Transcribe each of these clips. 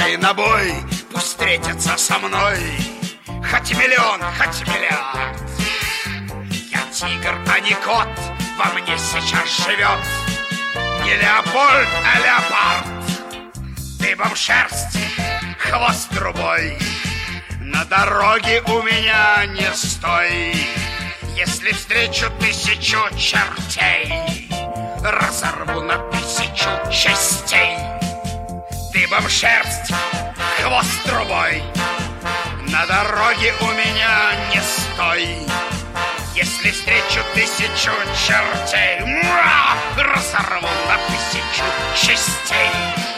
Пошли на бой, пусть встретятся со мной хоть миллион, хоть миллиард. Я тигр, а не кот, во мне сейчас живет не Леопольд, а леопард. Дыбом шерсть, хвост трубой, на дороге у меня не стой. Если встречу 1000 чертей, разорву на 1000 частей. Дыбом шерсть, хвост трубой, на дороге у меня не стой. Если встречу 1000 чертей, разорву на 1000 частей.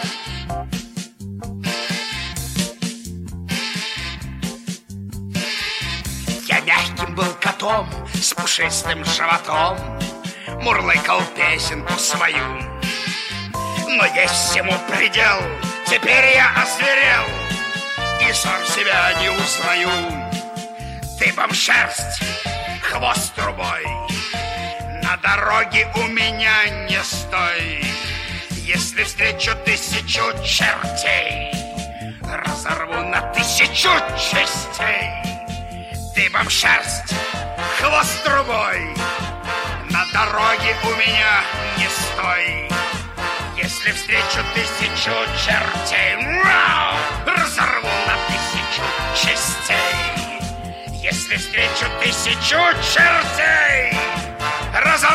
Я мягким был котом с пушистым животом, мурлыкал песенку свою. Но есть всему предел, теперь я озверел и сам себя не узнаю. Дыбом шерсть, хвост трубой, на дороге у меня не стой. Если встречу 1000 чертей, разорву на 1000 частей. Дыбом шерсть, хвост трубой, на дороге у меня не стой. Если встречу 1000 чертей, разорву на 1000 частей. Если встречу 1000 чертей, разорву